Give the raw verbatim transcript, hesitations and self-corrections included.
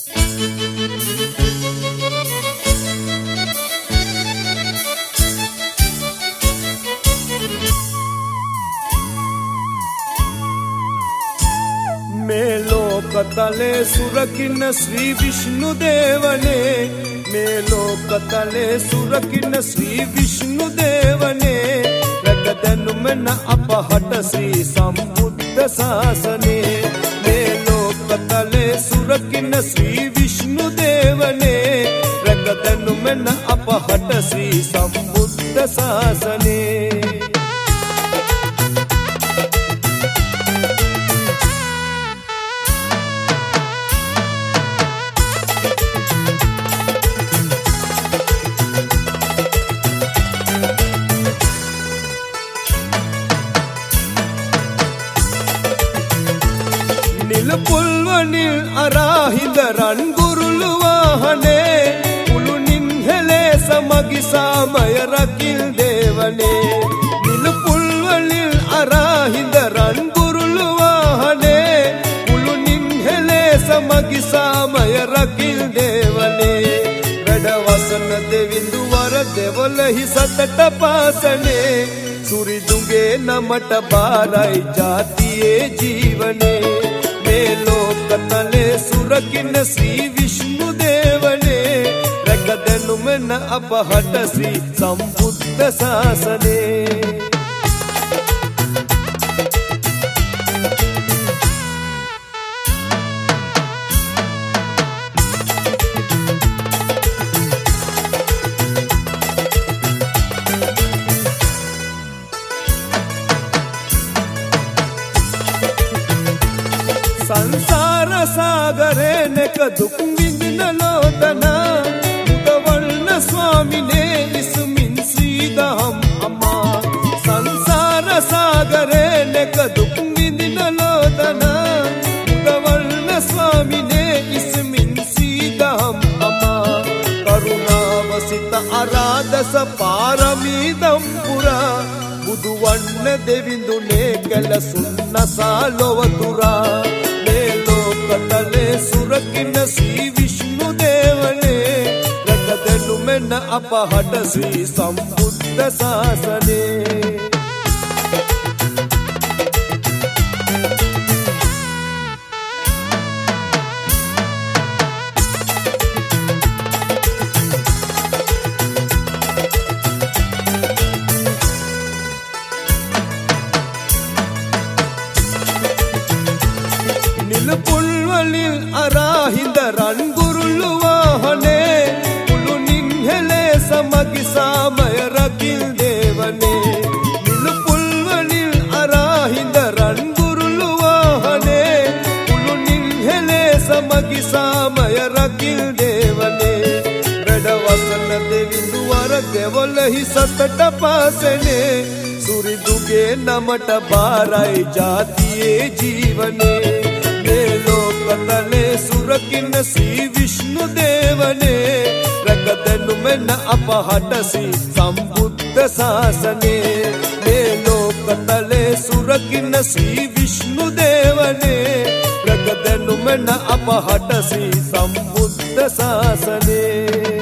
මේ ලෝකතලේ සුරකින්න ශ්‍රී විෂ්ණු දේවනේ මේ ලෝකතලේ සුරකින්න ශ්‍රී විෂ්ණු දේවනේ රැකදැනුමන අපහට ශ්‍රී සම්බුද්ධ ශාසනේ මේ ලෝකතලේ සුරකින්න ශ්‍රී විෂ්ණු දේවනේ රැකදැනුමන අපහට ශ්‍රී සම්බුද්ධ ශාසනේ පුල්වනිල් අරාහිඳ රන් ගුරුළු වාහනේ උළුනින් හෙලේ සමගි සාමය රකිල් දේවනේ නිල පුල්වනිල් අරාහිඳ රන් ගුරුළු වාහනේ උළුනින් හෙලේ සමගි සාමය රකිල් දේවනේ වැඩවසන දෙවිඳු වර දෙවොලහි සතට පාසනේ සුරිදුගේ නමට බාරයි ජාතියේ ජීවනේ මේ ලෝකතලේ සුරකින්න ශ්‍රී විෂ්ණු දේවනේ රැකදැනුමන අපහට ශ්‍රී සම්බුද්ධ ශාසනේ සංසාර සාගරේ නෙක දුක් විඳින ලෝතනා මුදවන්න ස්වාමිනේ ඉස්මින් සීදහම් අමා සංසාර සාගරේ නෙක දුක් විඳින ලෝතනා මුදවන්න ස්වාමිනේ ඉස්මින් සීදහම් අමා කරුණාව සිත ආරාධස පාරමී දම්පුරා බුදුවන්න දෙවිඳුනේ කැලසුන්න සාලොවතුරා ලෝකතලේ සුරකින්න ශ්‍රී විෂ්ණු දේවනේ රැකදැනුමන අපහට ශ්‍රී සම්බුද්ධ ශාසනේ පුල්වලිල් අරාහිඳ රන් ගුරුළු වාහනේ උළුනින් හෙලේ සමගි සාමය රකිල් දේවනේ නිල පුල්වලිල් අරාහිඳ රන් ගුරුළු වාහනේ උළුනින් හෙලේ සමගි සාමය රකිල් දේවනේ වැඩවසන දෙවිඳු වර දෙවොලහි සතට පාසනේ සුරිදුගේ නමට බාරයි ජාතියේ ජීවනේ ලෝකතලේ සුරකින්න ශ්‍රී විෂ්ණු දේවනේ රැකදැනුමන අපහට ශ්‍රී සම්බුද්ධ ශාසනේ මේ ලෝකතලේ සුරකින්න ශ්‍රී විෂ්ණු දේවනේ රැකදැනුමන අපහට ශ්‍රී සම්බුද්ධ ශාසනේ